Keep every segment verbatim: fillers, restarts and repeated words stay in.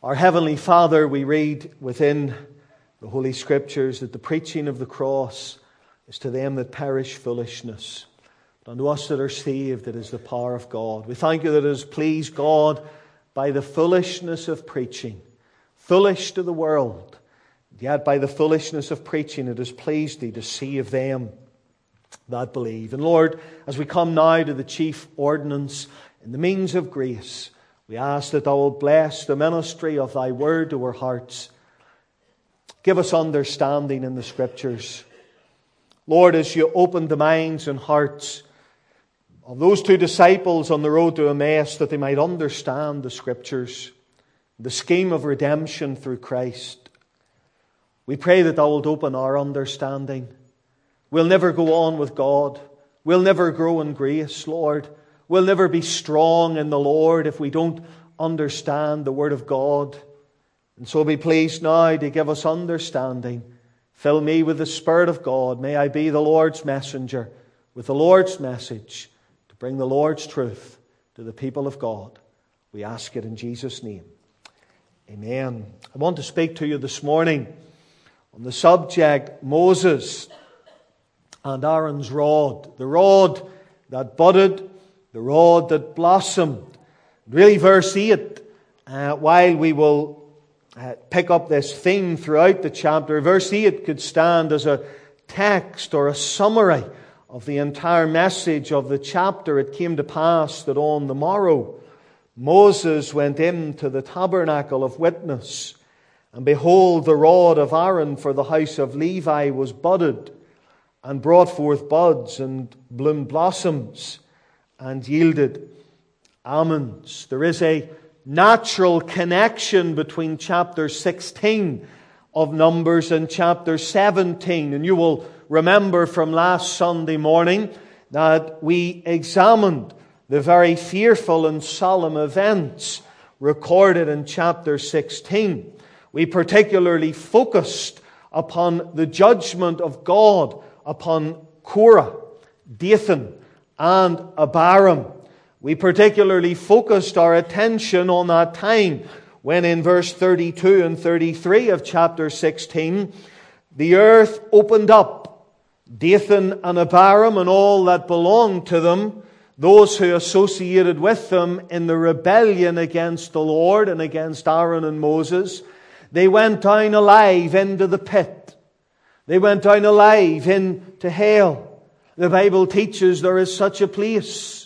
Our Heavenly Father, we read within the Holy Scriptures that the preaching of the cross is to them that perish foolishness. But unto us that are saved, it is the power of God. We thank you that it has pleased God by the foolishness of preaching, foolish to the world, yet by the foolishness of preaching it has pleased thee to save them that believe. And Lord, as we come now to the chief ordinance in the means of grace, we ask that thou wilt bless the ministry of thy word to our hearts. Give us understanding in the Scriptures. Lord, as you open the minds and hearts of those two disciples on the road to Emmaus, that they might understand the Scriptures, the scheme of redemption through Christ, we pray that thou wilt open our understanding. We'll never go on with God. We'll never grow in grace, Lord. We'll never be strong in the Lord if we don't understand the Word of God. And so be pleased now to give us understanding. Fill me with the Spirit of God. May I be the Lord's messenger with the Lord's message to bring the Lord's truth to the people of God. We ask it in Jesus' name. Amen. I want to speak to you this morning on the subject Moses and Aaron's rod. The rod that budded, the rod that blossomed. Really, verse eight, uh, while we will uh, pick up this theme throughout the chapter, verse eight could stand as a text or a summary of the entire message of the chapter. It came to pass that on the morrow Moses went into the tabernacle of witness, and behold, the rod of Aaron for the house of Levi was budded, and brought forth buds and bloomed blossoms, and yielded almonds. There is a natural connection between chapter sixteen of Numbers and chapter seventeen. And you will remember from last Sunday morning that we examined the very fearful and solemn events recorded in chapter sixteen. We particularly focused upon the judgment of God upon Korah, Dathan, and Abiram. We particularly focused our attention on that time when in verse thirty-two and thirty-three of chapter sixteen, the earth opened up. Dathan and Abiram and all that belonged to them, those who associated with them in the rebellion against the Lord and against Aaron and Moses, they went down alive into the pit. They went down alive into hell. The Bible teaches there is such a place.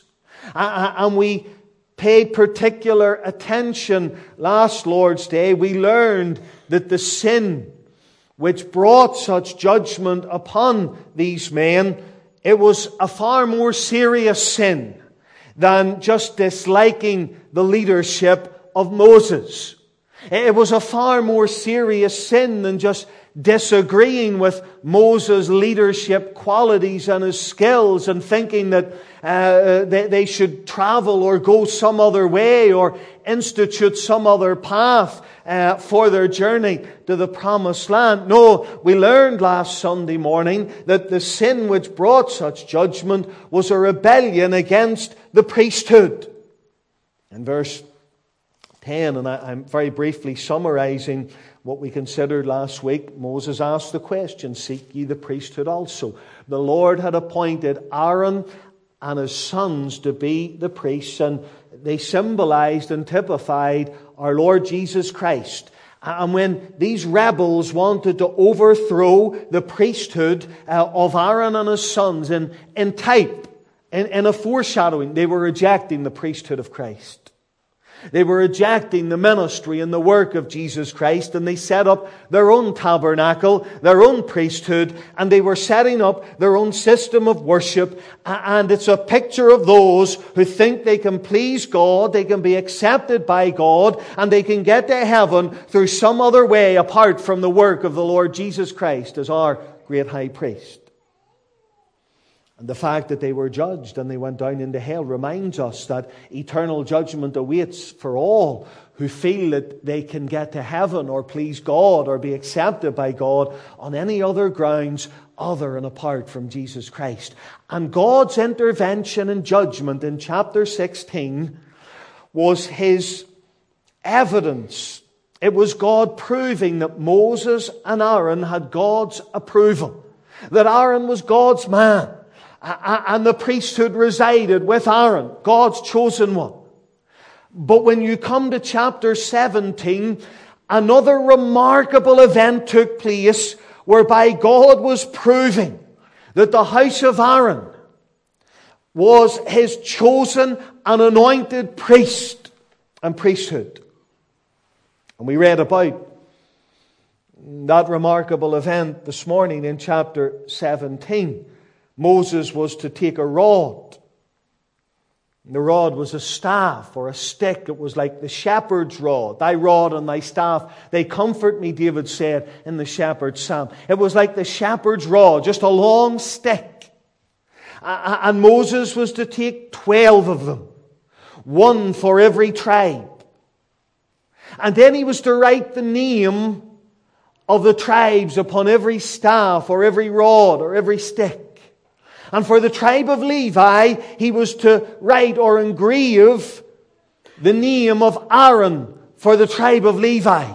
And we paid particular attention last Lord's Day. We learned that the sin which brought such judgment upon these men, it was a far more serious sin than just disliking the leadership of Moses. It was a far more serious sin than just disagreeing with Moses' leadership qualities and his skills and thinking that uh, they, they should travel or go some other way or institute some other path uh, for their journey to the promised land. No, we learned last Sunday morning that the sin which brought such judgment was a rebellion against the priesthood. In verse ten, and I, I'm very briefly summarizing what we considered last week, Moses asked the question, seek ye the priesthood also? The Lord had appointed Aaron and his sons to be the priests, and they symbolized and typified our Lord Jesus Christ. And when these rebels wanted to overthrow the priesthood uh, of Aaron and his sons in, in type, in, in a foreshadowing, they were rejecting the priesthood of Christ. They were rejecting the ministry and the work of Jesus Christ, and they set up their own tabernacle, their own priesthood, and they were setting up their own system of worship. And it's a picture of those who think they can please God, they can be accepted by God, and they can get to heaven through some other way apart from the work of the Lord Jesus Christ as our great high priest. And the fact that they were judged and they went down into hell reminds us that eternal judgment awaits for all who feel that they can get to heaven or please God or be accepted by God on any other grounds other and apart from Jesus Christ. And God's intervention and judgment in chapter sixteen was His evidence It was God proving that Moses and Aaron had God's approval. That Aaron was God's man. And the priesthood resided with Aaron, God's chosen one. But when you come to chapter seventeen, another remarkable event took place whereby God was proving that the house of Aaron was His chosen and anointed priest and priesthood. And we read about that remarkable event this morning in chapter seventeen. Moses was to take a rod. The rod was a staff or a stick. It was like the shepherd's rod. Thy rod and thy staff, they comfort me, David said in the shepherd's psalm. It was like the shepherd's rod, just a long stick. And Moses was to take twelve of them, one for every tribe. And then he was to write the name of the tribes upon every staff or every rod or every stick. And for the tribe of Levi, he was to write or engrave the name of Aaron for the tribe of Levi.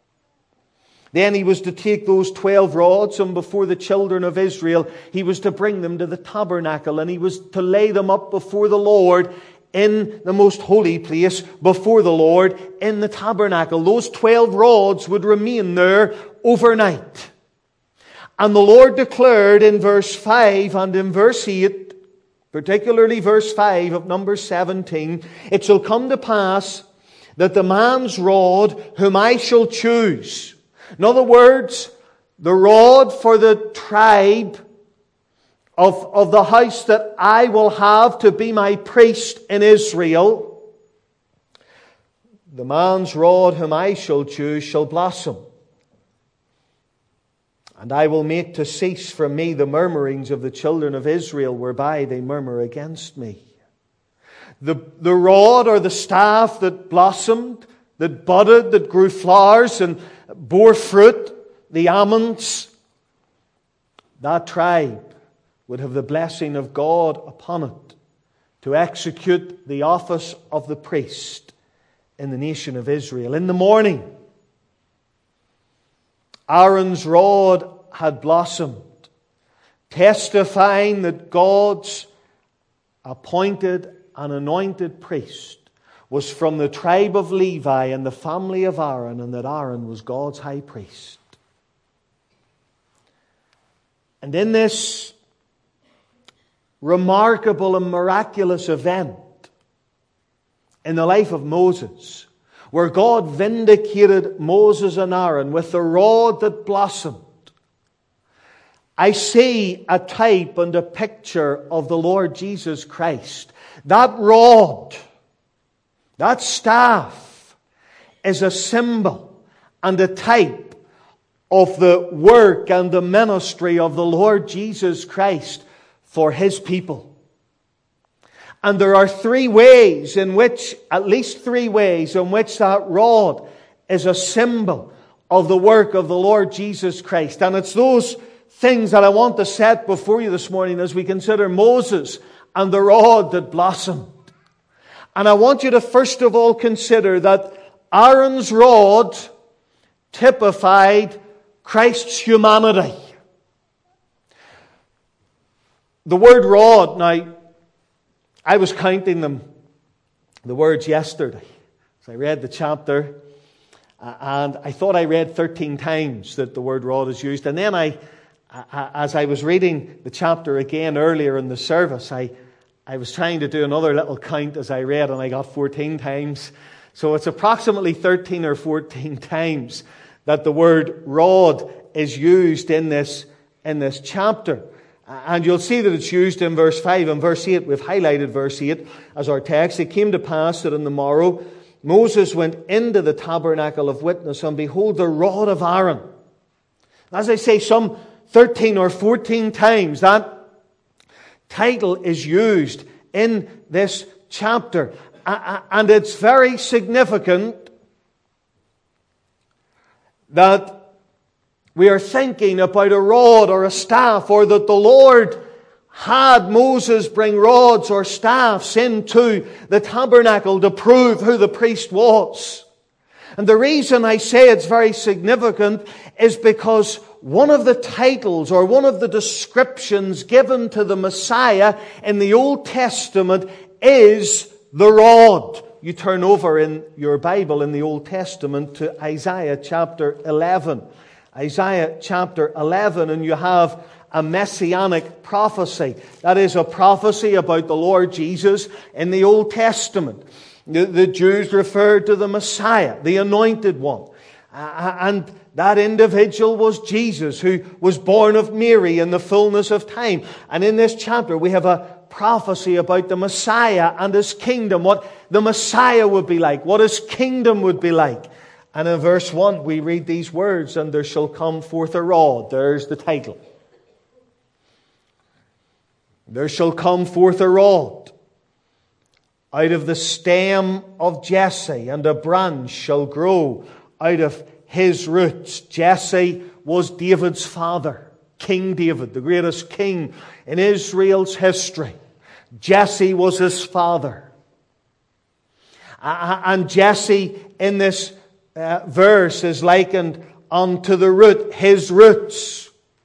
Then he was to take those twelve rods, and before the children of Israel, he was to bring them to the tabernacle, and he was to lay them up before the Lord in the most holy place, before the Lord in the tabernacle. Those twelve rods would remain there overnight. And the Lord declared in verse five and in verse eight, particularly verse five of Numbers seventeen, it shall come to pass that the man's rod whom I shall choose. In other words, the rod for the tribe of, of the house that I will have to be my priest in Israel, the man's rod whom I shall choose shall blossom. And I will make to cease from me the murmurings of the children of Israel, whereby they murmur against me. The, the rod or the staff that blossomed, that budded, that grew flowers and bore fruit, the almonds, that tribe would have the blessing of God upon it to execute the office of the priest in the nation of Israel. In the morning, Aaron's rod had blossomed, testifying that God's appointed and anointed priest was from the tribe of Levi and the family of Aaron, and that Aaron was God's high priest. And in this remarkable and miraculous event in the life of Moses, where God vindicated Moses and Aaron with the rod that blossomed, I see a type and a picture of the Lord Jesus Christ. That rod, that staff, is a symbol and a type of the work and the ministry of the Lord Jesus Christ for His people. And there are three ways in which, at least three ways in which that rod is a symbol of the work of the Lord Jesus Christ. And it's those things that I want to set before you this morning as we consider Moses and the rod that blossomed. And I want you to first of all consider that Aaron's rod typified Christ's humanity. The word rod, now, I was counting them, the words yesterday. So I read the chapter, uh, and I thought I read thirteen times that the word rod is used. And then I, uh, as I was reading the chapter again earlier in the service, I, I was trying to do another little count as I read, and I got fourteen times. So it's approximately thirteen or fourteen times that the word rod is used in this, in this chapter. And you'll see that it's used in verse five and verse eight. We've highlighted verse eight as our text. It came to pass that on the morrow Moses went into the tabernacle of witness, and behold, the rod of Aaron. As I say, some thirteen or fourteen times that title is used in this chapter. And it's very significant that we are thinking about a rod or a staff, or that the Lord had Moses bring rods or staffs into the tabernacle to prove who the priest was. And the reason I say it's very significant is because one of the titles or one of the descriptions given to the Messiah in the Old Testament is the rod. You turn over in your Bible in the Old Testament to Isaiah chapter eleven. Isaiah chapter eleven, and you have a messianic prophecy. That is a prophecy about the Lord Jesus in the Old Testament. The, the Jews referred to the Messiah, the anointed one. Uh, and that individual was Jesus, who was born of Mary in the fullness of time. And in this chapter we have a prophecy about the Messiah and His kingdom, what the Messiah would be like, what His kingdom would be like. And in verse one we read these words, and there shall come forth a rod. There's the title. There shall come forth a rod out of the stem of Jesse, and a branch shall grow out of his roots. Jesse was David's father, King David, the greatest king in Israel's history. Jesse was his father. And Jesse in this uh, verse is likened unto the root, his roots.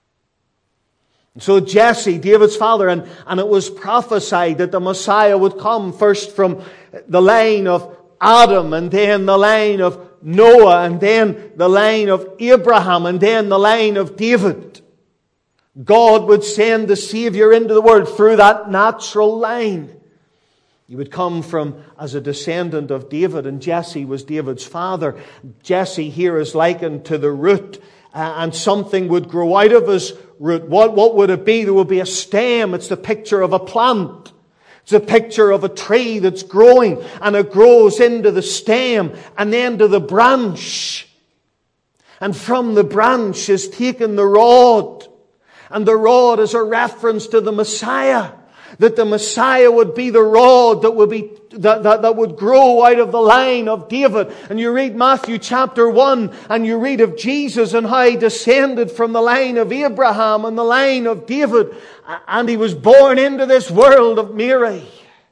So Jesse, David's father, and, and it was prophesied that the Messiah would come first from the line of Adam, and then the line of Noah, and then the line of Abraham, and then the line of David. God would send the Savior into the world through that natural line. He would come from as a descendant of David, and Jesse was David's father. Jesse here is likened to the root, uh, and something would grow out of his root. What, what would it be? There would be a stem. It's the picture of a plant. It's a picture of a tree that's growing, and it grows into the stem and then to the branch. And from the branch is taken the rod. And the rod is a reference to the Messiah. That the Messiah would be the rod that would be that, that, that would grow out of the line of David. And you read Matthew chapter one, and you read of Jesus and how He descended from the line of Abraham and the line of David, and He was born into this world of Mary.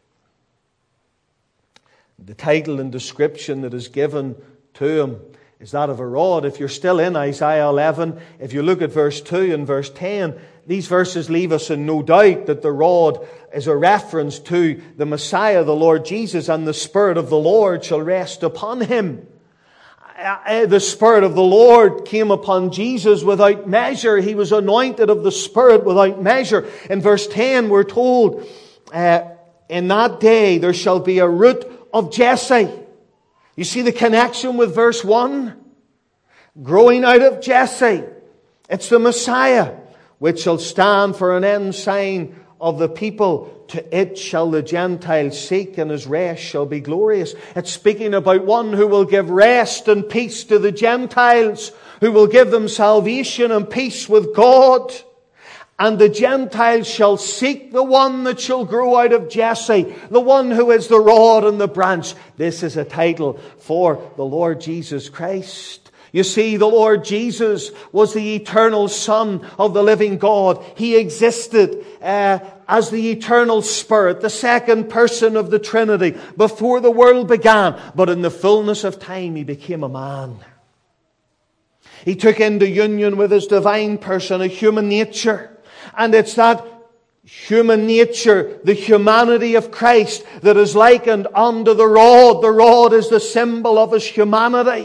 The title and description that is given to Him is that of a rod. If you're still in Isaiah eleven, if you look at verse two and verse ten, these verses leave us in no doubt that the rod is a reference to the Messiah, the Lord Jesus, and the Spirit of the Lord shall rest upon Him. The Spirit of the Lord came upon Jesus without measure. He was anointed of the Spirit without measure. In verse ten we're told, uh, in that day there shall be a root of Jesse. You see the connection with verse one? Growing out of Jesse. It's the Messiah, which shall stand for an ensign of the people. To it shall the Gentiles seek, and His rest shall be glorious. It's speaking about one who will give rest and peace to the Gentiles, who will give them salvation and peace with God. And the Gentiles shall seek the one that shall grow out of Jesse, the one who is the rod and the branch. This is a title for the Lord Jesus Christ. You see, the Lord Jesus was the eternal Son of the living God. He existed uh, as the eternal Spirit, the second person of the Trinity, before the world began. But in the fullness of time, He became a man. He took into union with His divine person a human nature. And it's that human nature, the humanity of Christ, that is likened unto the rod. The rod is the symbol of His humanity.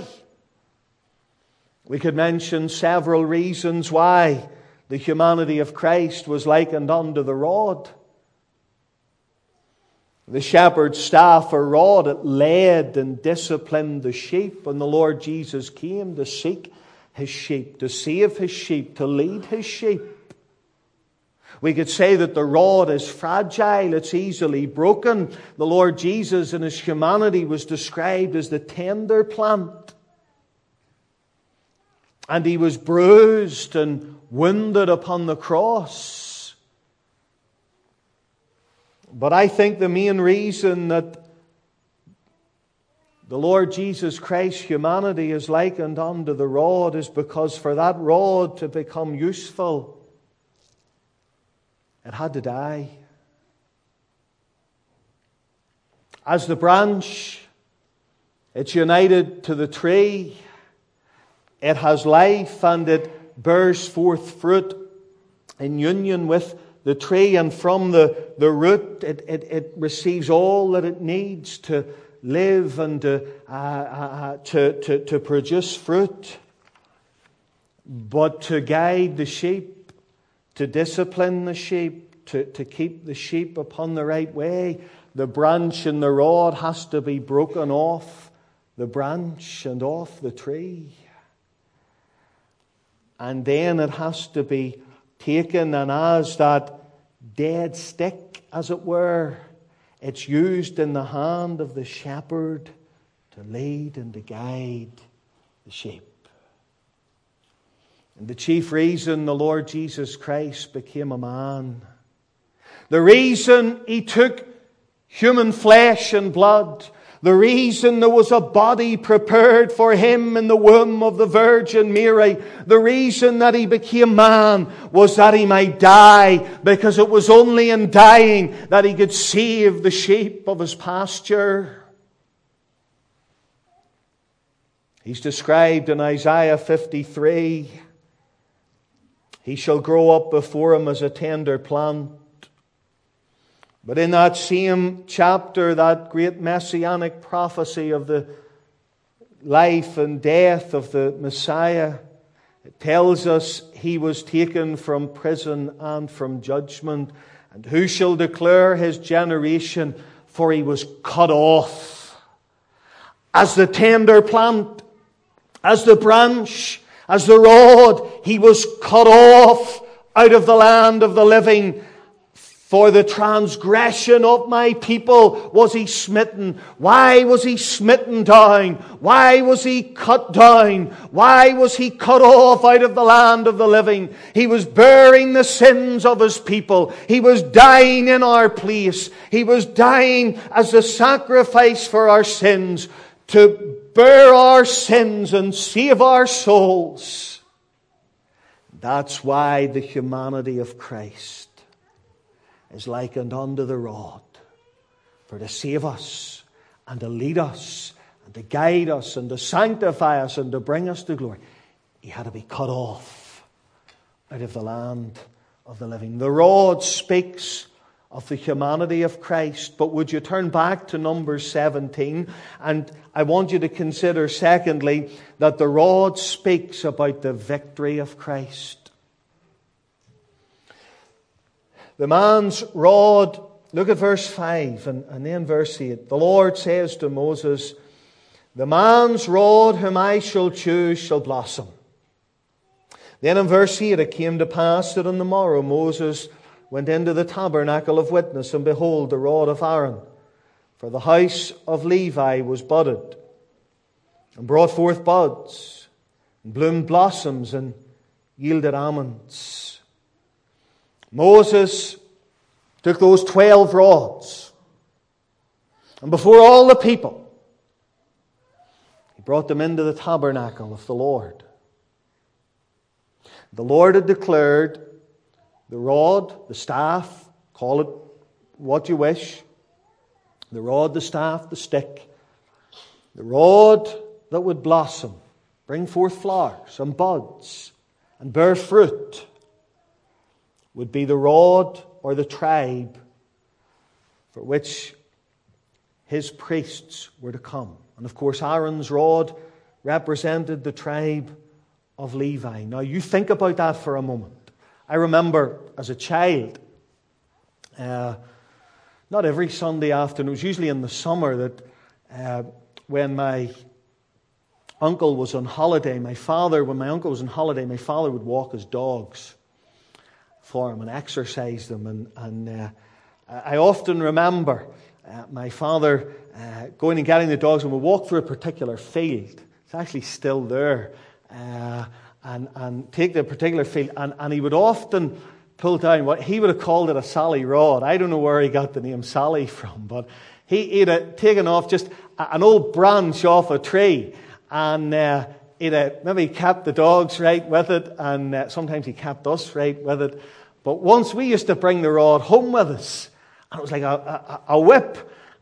We could mention several reasons why the humanity of Christ was likened unto the rod. The shepherd's staff or rod, it led and disciplined the sheep. And the Lord Jesus came to seek His sheep, to save His sheep, to lead His sheep. We could say that the rod is fragile, it's easily broken. The Lord Jesus in His humanity was described as the tender plant. And He was bruised and wounded upon the cross. But I think the main reason that the Lord Jesus Christ's humanity is likened unto the rod is because for that rod to become useful, it had to die. As the branch It's united to the tree. It has life and it bears forth fruit in union with the tree. And from the, the root, it, it, it receives all that it needs to live and to, uh, uh, to, to, to produce fruit. But to guide the sheep, to discipline the sheep, to, to keep the sheep upon the right way, the branch and the rod has to be broken off the branch and off the tree. And then it has to be taken, and as that dead stick, as it were, it's used in the hand of the shepherd to lead and to guide the sheep. And the chief reason the Lord Jesus Christ became a man, the reason He took human flesh and blood, the reason there was a body prepared for Him in the womb of the Virgin Mary, the reason that He became man was that He might die, because it was only in dying that He could save the sheep of His pasture. He's described in Isaiah fifty-three. He shall grow up before Him as a tender plant. But in that same chapter, that great messianic prophecy of the life and death of the Messiah, it tells us He was taken from prison and from judgment. And who shall declare His generation? For He was cut off. As the tender plant, as the branch, as the rod, He was cut off out of the land of the living. For the transgression of my people was He smitten. Why was He smitten down? Why was He cut down? Why was He cut off out of the land of the living? He was bearing the sins of His people. He was dying in our place. He was dying as a sacrifice for our sins, to bear our sins and save our souls. That's why the humanity of Christ is likened unto the rod, for to save us and to lead us and to guide us and to sanctify us and to bring us to glory. He had to be cut off out of the land of the living. The rod speaks of the humanity of Christ. But would you turn back to Numbers seventeen? And I want you to consider, secondly, that the rod speaks about the victory of Christ. The man's rod, look at verse five and, and then verse eight. The Lord says to Moses, the man's rod whom I shall choose shall blossom. Then in verse eight, it came to pass that on the morrow Moses went into the tabernacle of witness, and behold, the rod of Aaron, for the house of Levi was budded, and brought forth buds, and bloomed blossoms, and yielded almonds. Moses took those twelve rods, and before all the people, he brought them into the tabernacle of the Lord. The Lord had declared the rod, the staff, call it what you wish, the rod, the staff, the stick, the rod that would blossom, bring forth flowers and buds, and bear fruit, would be the rod or the tribe for which his priests were to come. And of course, Aaron's rod represented the tribe of Levi. Now, you think about that for a moment. I remember as a child, uh, not every Sunday afternoon, it was usually in the summer, that uh, when my uncle was on holiday, my father, when my uncle was on holiday, my father would walk his dogs for him and exercise them. And, and uh, I often remember uh, my father uh, going and getting the dogs, and we walk through a particular field. It's actually still there. Uh, and, and take the particular field, and, and he would often pull down what he would have called it a Sally rod. I don't know where he got the name Sally from, but he, he'd have taken off just an old branch off a tree, and uh, he'd have maybe kept the dogs right with it, and uh, sometimes he kept us right with it. But once we used to bring the rod home with us, and it was like a, a, a whip,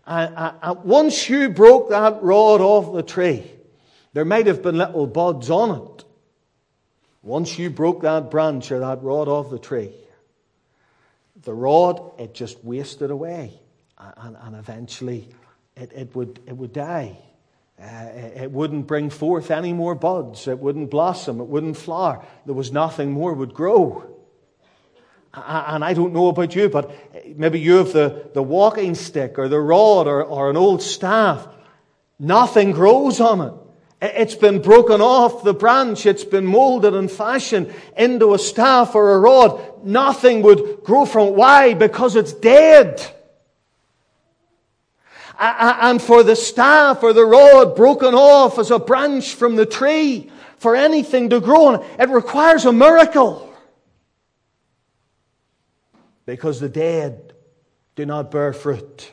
And, and, and once you broke that rod off the tree, there might have been little buds on it. Once you broke that branch or that rod off the tree, the rod, it just wasted away. And, and eventually it, it, would, it would die. Uh, it wouldn't bring forth any more buds. It wouldn't blossom. It wouldn't flower. There was nothing more would grow. And I don't know about you, but maybe you have the, the walking stick or the rod or, or an old staff. Nothing grows on it. It's been broken off the branch. It's been molded and fashioned into a staff or a rod. Nothing would grow from it. Why? Because it's dead. And for the staff or the rod broken off as a branch from the tree, for anything to grow on it, it requires a miracle. Because the dead do not bear fruit.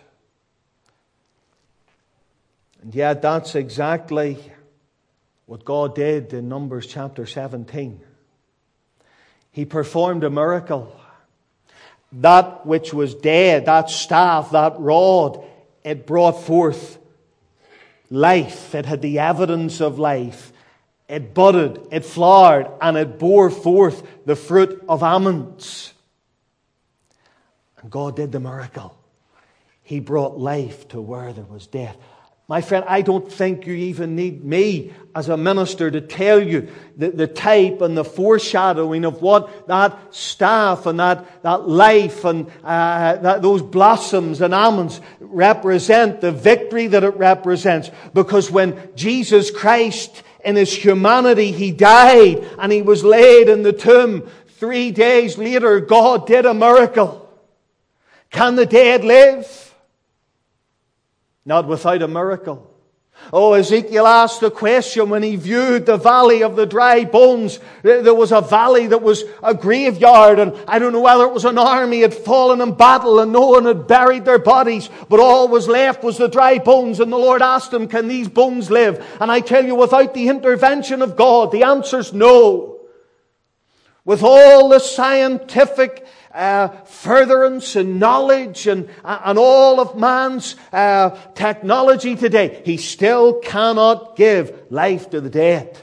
And yet that's exactly what God did in Numbers chapter seventeen. He performed a miracle. That which was dead, that staff, that rod, it brought forth life. It had the evidence of life. It budded, it flowered, and it bore forth the fruit of almonds. And God did the miracle. He brought life to where there was death. My friend, I don't think you even need me as a minister to tell you the, the type and the foreshadowing of what that staff and that, that life and uh, that, those blossoms and almonds represent, the victory that it represents. Because when Jesus Christ in His humanity, He died and He was laid in the tomb, three days later God did a miracle. Can the dead live? Not without a miracle. Oh, Ezekiel asked the question when he viewed the valley of the dry bones. There was a valley that was a graveyard, and I don't know whether it was an army had fallen in battle and no one had buried their bodies, but all was left was the dry bones. And the Lord asked him, can these bones live? And I tell you, without the intervention of God, the answer's no. With all the scientific Uh, furtherance and knowledge and, and all of man's uh, technology today, he still cannot give life to the dead.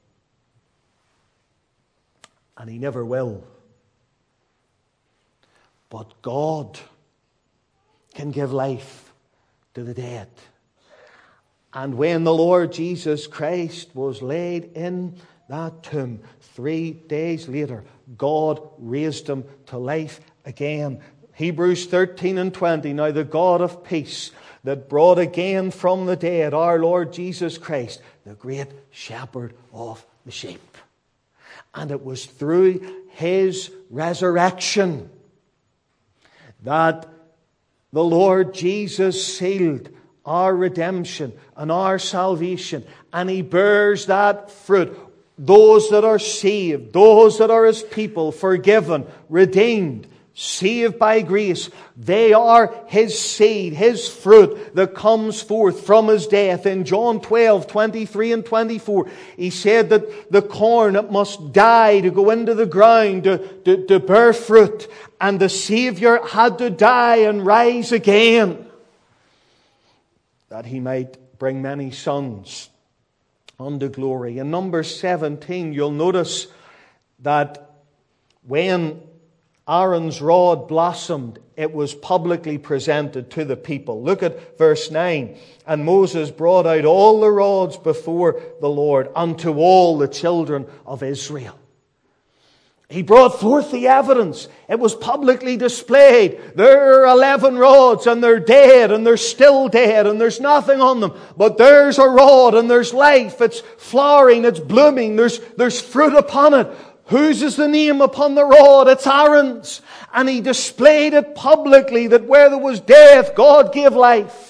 And he never will. But God can give life to the dead. And when the Lord Jesus Christ was laid in that tomb, three days later, God raised him to life again. Hebrews thirteen and twenty. Now the God of peace that brought again from the dead our Lord Jesus Christ, the great shepherd of the sheep. And it was through His resurrection that the Lord Jesus sealed our redemption and our salvation. And He bears that fruit. Those that are saved, those that are His people, forgiven, redeemed, saved by grace, they are His seed, His fruit that comes forth from His death. In John twelve, twenty-three and twenty-four, He said that the corn, it must die to go into the ground to, to, to bear fruit. And the Savior had to die and rise again, that He might bring many sons unto glory. In Numbers seventeen, you'll notice that when Aaron's rod blossomed, it was publicly presented to the people. Look at verse nine. And Moses brought out all the rods before the Lord unto all the children of Israel. He brought forth the evidence. It was publicly displayed. There are eleven rods and they're dead and they're still dead and there's nothing on them. But there's a rod and there's life. It's flowering, it's blooming, there's, there's fruit upon it. Whose is the name upon the rod? It's Aaron's. And he displayed it publicly that where there was death, God gave life.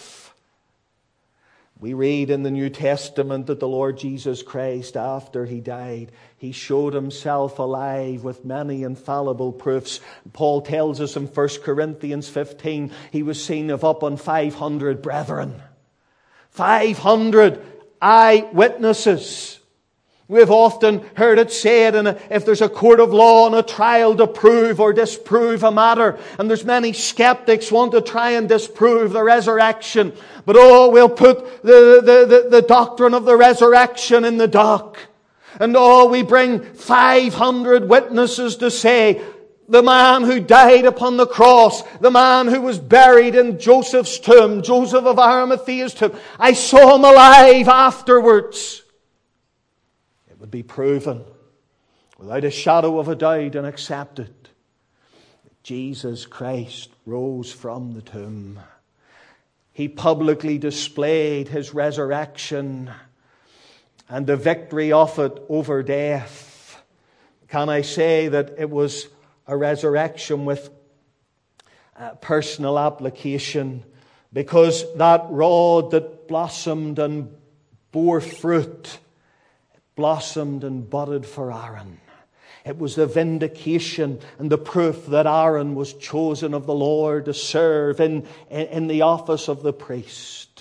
We read in the New Testament that the Lord Jesus Christ, after He died, He showed Himself alive with many infallible proofs. Paul tells us in First Corinthians fifteen, He was seen of up on five hundred brethren. five hundred eyewitnesses. We've often heard it said, and if there's a court of law and a trial to prove or disprove a matter, and there's many skeptics want to try and disprove the resurrection, but oh, we'll put the, the, the, the doctrine of the resurrection in the dock. And oh, we bring five hundred witnesses to say, the man who died upon the cross, the man who was buried in Joseph's tomb, Joseph of Arimathea's tomb, I saw him alive afterwards. It would be proven without a shadow of a doubt and accepted that Jesus Christ rose from the tomb. He publicly displayed His resurrection and the victory of it over death. Can I say that it was a resurrection with uh, personal application? Because that rod that blossomed and bore fruit, blossomed and budded for Aaron. It was the vindication and the proof that Aaron was chosen of the Lord to serve in, in, in the office of the priest.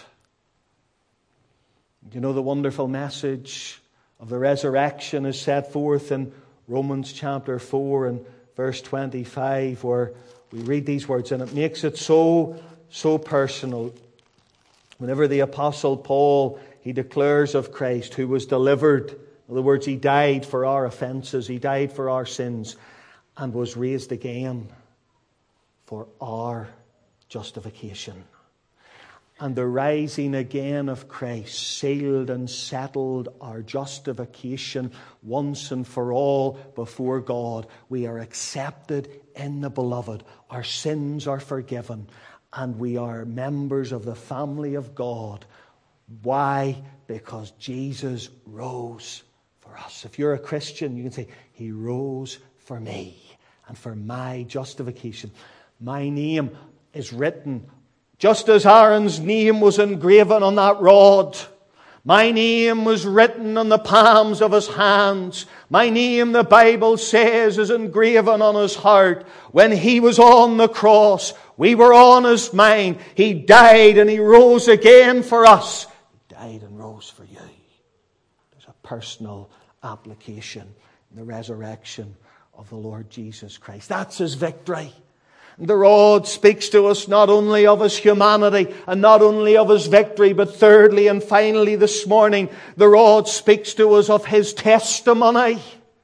You know, the wonderful message of the resurrection is set forth in Romans chapter four and verse twenty-five, where we read these words, and it makes it so, so personal. Whenever the Apostle Paul, he declares of Christ who was delivered, in other words, He died for our offenses, He died for our sins, and was raised again for our justification. And the rising again of Christ sealed and settled our justification once and for all before God. We are accepted in the Beloved. Our sins are forgiven. And we are members of the family of God. Why? Because Jesus rose for us. If you're a Christian, you can say, He rose for me and for my justification. My name is written, just as Aaron's name was engraven on that rod. My name was written on the palms of his hands. My name, the Bible says, is engraven on his heart. When he was on the cross, we were on his mind. He died and he rose again for us. He died and rose for you. There's a personal application in the resurrection of the Lord Jesus Christ. That's His victory. The rod speaks to us not only of His humanity and not only of His victory, but thirdly and finally this morning, the rod speaks to us of His testimony.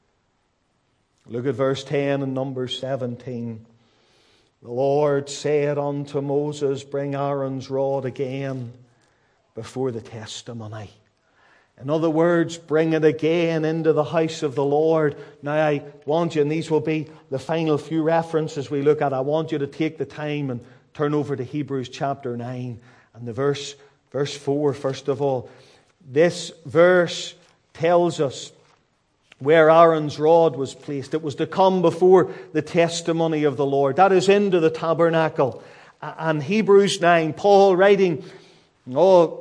Look at verse ten and number seventeen. The Lord said unto Moses, bring Aaron's rod again before the testimony. In other words, bring it again into the house of the Lord. Now I want you, and these will be the final few references we look at, I want you to take the time and turn over to Hebrews chapter nine and the verse, verse four first of all. This verse tells us where Aaron's rod was placed. It was to come before the testimony of the Lord. That is into the tabernacle. And Hebrews nine, Paul writing, oh,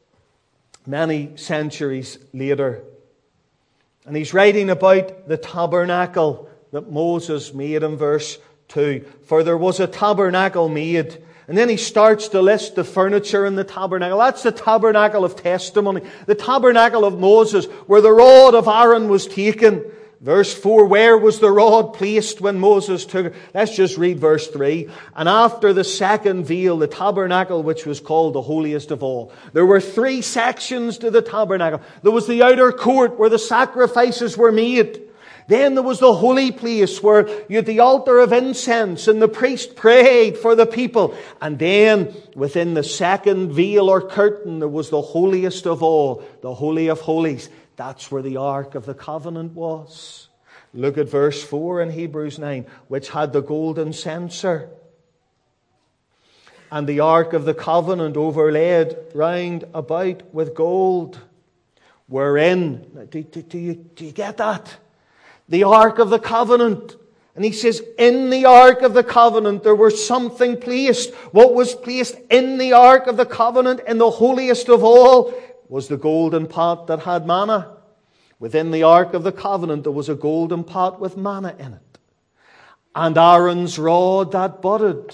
many centuries later. And he's writing about the tabernacle that Moses made in verse two. For there was a tabernacle made. And then he starts to list the furniture in the tabernacle. That's the tabernacle of testimony. The tabernacle of Moses, where the rod of Aaron was taken. Verse four, where was the rod placed when Moses took it? Let's just read verse three. And after the second veil, the tabernacle which was called the holiest of all. There were three sections to the tabernacle. There was the outer court where the sacrifices were made. Then there was the holy place where you had the altar of incense and the priest prayed for the people. And then within the second veil or curtain there was the holiest of all, the Holy of Holies. That's where the Ark of the Covenant was. Look at verse four in Hebrews nine, which had the golden censer. And the Ark of the Covenant overlaid round about with gold. Wherein, do, do, do, you, do you get that? The Ark of the Covenant. And he says, in the Ark of the Covenant there was something placed. What was placed in the Ark of the Covenant, in the holiest of all, was the golden pot that had manna. Within the Ark of the Covenant there was a golden pot with manna in it. And Aaron's rod that budded.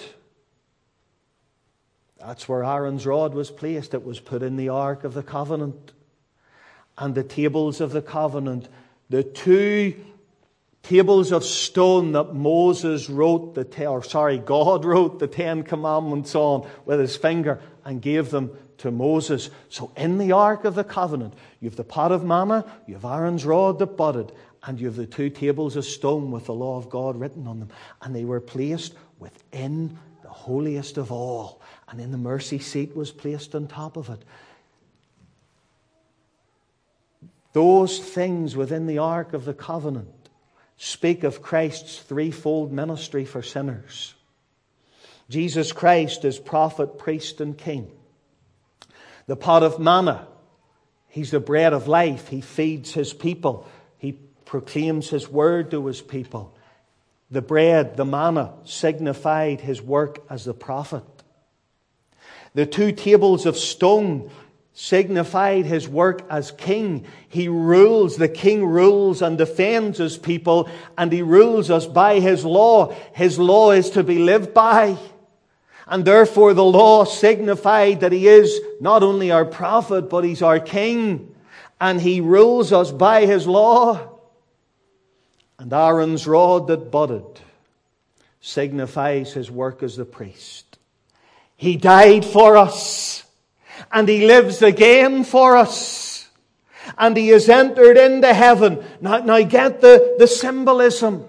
That's where Aaron's rod was placed. It was put in the Ark of the Covenant. and the tables of the covenant, the two tables of stone that Moses wrote, the te- or sorry, God wrote the Ten Commandments on with his finger and gave them to Moses. So in the Ark of the Covenant, you have the pot of manna, you have Aaron's rod that budded, and you have the two tables of stone with the law of God written on them. And they were placed within the holiest of all. And then the mercy seat was placed on top of it. Those things within the Ark of the Covenant speak of Christ's threefold ministry for sinners. Jesus Christ is prophet, priest, and king. The pot of manna, he's the bread of life. He feeds his people. He proclaims his word to his people. The bread, the manna, signified his work as the prophet. The two tables of stone signified his work as king. He rules, the king rules and defends his people, and he rules us by his law. His law is to be lived by. And therefore the law signified that he is not only our prophet, but he's our king. And he rules us by his law. And Aaron's rod that budded signifies his work as the priest. He died for us. And he lives again for us. And he has entered into heaven. Now, now get the, the symbolism.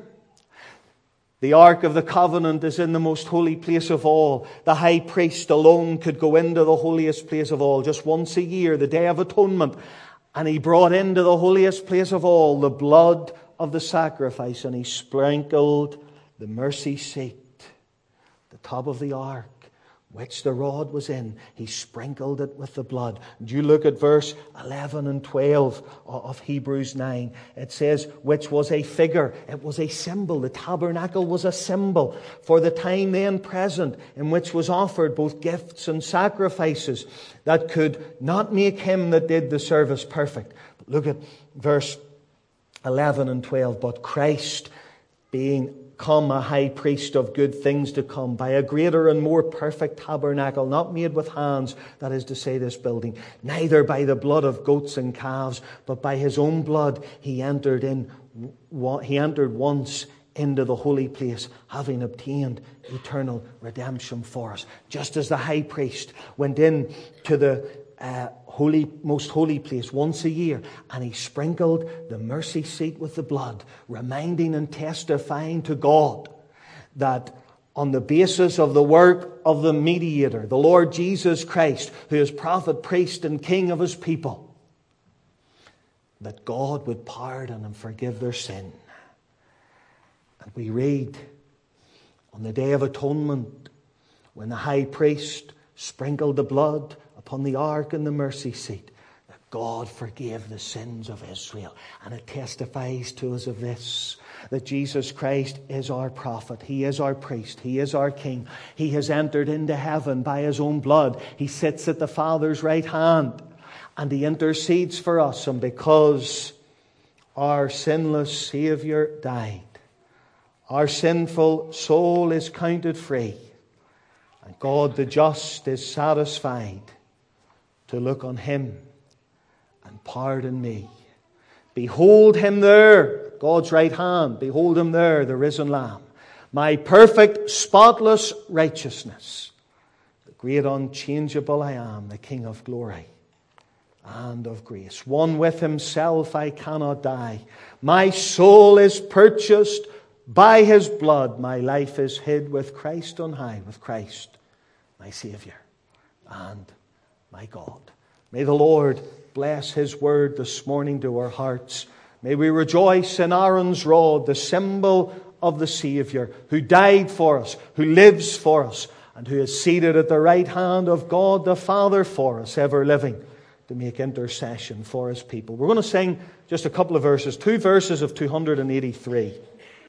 The Ark of the Covenant is in the most holy place of all. The high priest alone could go into the holiest place of all just once a year, the Day of Atonement. And he brought into the holiest place of all the blood of the sacrifice. And he sprinkled the mercy seat, the top of the ark, which the rod was in. He sprinkled it with the blood. And you look at verse eleven and twelve of Hebrews nine. It says, which was a figure. It was a symbol. The tabernacle was a symbol for the time then present, in which was offered both gifts and sacrifices that could not make him that did the service perfect. But look at verse eleven and twelve. But Christ, being come a high priest of good things to come, by a greater and more perfect tabernacle, not made with hands, that is to say this building, neither by the blood of goats and calves, but by his own blood he entered in, he entered once into the holy place, having obtained eternal redemption for us. Just as the high priest went in to the uh, holy, most holy place once a year, and he sprinkled the mercy seat with the blood, reminding and testifying to God that on the basis of the work of the mediator, the Lord Jesus Christ, who is prophet, priest, and king of his people, that God would pardon and forgive their sin. And we read on the Day of Atonement, when the high priest sprinkled the blood upon the ark and the mercy seat, that God forgave the sins of Israel. And it testifies to us of this, that Jesus Christ is our prophet. He is our priest. He is our king. He has entered into heaven by his own blood. He sits at the Father's right hand, and he intercedes for us. And because our sinless Savior died, our sinful soul is counted free, and God the just is satisfied to look on him and pardon me. Behold him there, God's right hand. Behold him there, the risen Lamb. My perfect, spotless righteousness. The great unchangeable I am, the King of glory and of grace. One with himself I cannot die. My soul is purchased by his blood. My life is hid with Christ on high, with Christ, my Savior and my God. May the Lord bless his word this morning to our hearts. May we rejoice in Aaron's rod, the symbol of the Savior, who died for us, who lives for us, and who is seated at the right hand of God the Father for us, ever living to make intercession for his people. We're going to sing just a couple of verses, two verses of two hundred eighty-three.